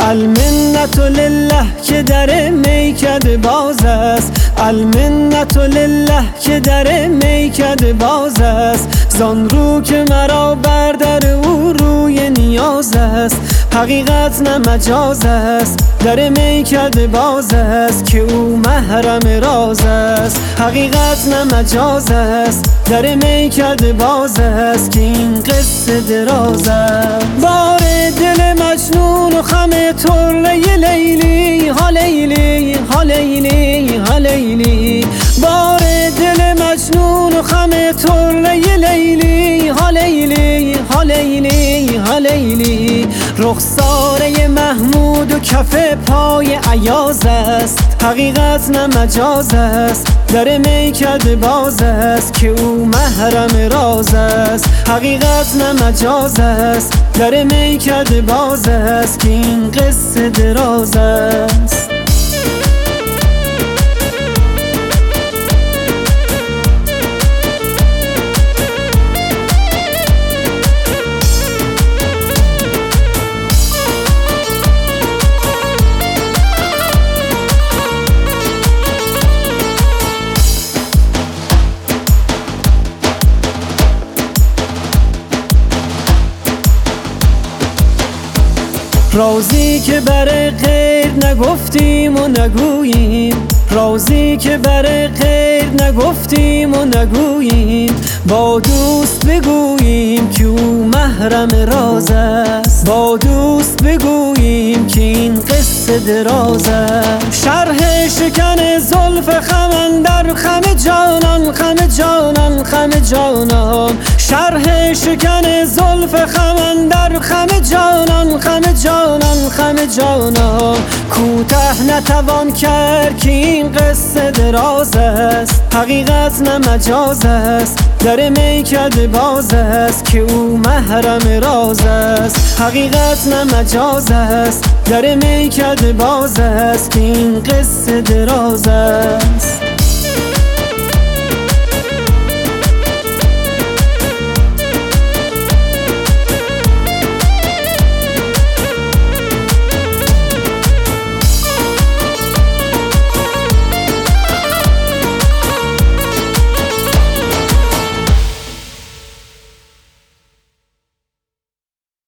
المنت لله که در میکده باز است، المنت لله که در میکده باز است. زان رو که مرا بر در او روی نیاز است، حقیقت نه مجاز است. در میکده باز است که او محرم راز است، حقیقت نه مجاز است. در میکده باز است که این قصه دراز است. بار دل مجنون و خم طره لیلی، ها لیلی ها لیلی ها لیلی. بار دل مجنون و خم طره لیلی، ها لیلی ها لیلی ها لیلی. رخساره محمود و کف پای عیاز است، حقیقت نه مجاز است. در میکده باز است که او محرم راز است، حقیقت نه مجاز است. در میکده باز است که این قصه دراز است. رازی که بر غیر نگفتیم و نگوییم، رازی که بر غیر نگفتیم و نگوییم. با دوست بگوییم که او محرم راز است، با دوست بگوییم که این قصه دراز است. شرح شکن زلف خم اندر خم جانان، خم جانان خم جانان. شرح شکن زلف خم اندر خم جانان، خم جانان خم جانان. کوته نتوان کرد که این قصه دراز است، حقیقت نه مجاز است. در میکده باز است که او محرم راز است، حقیقت نه مجاز است. در میکده باز است که این قصه دراز است.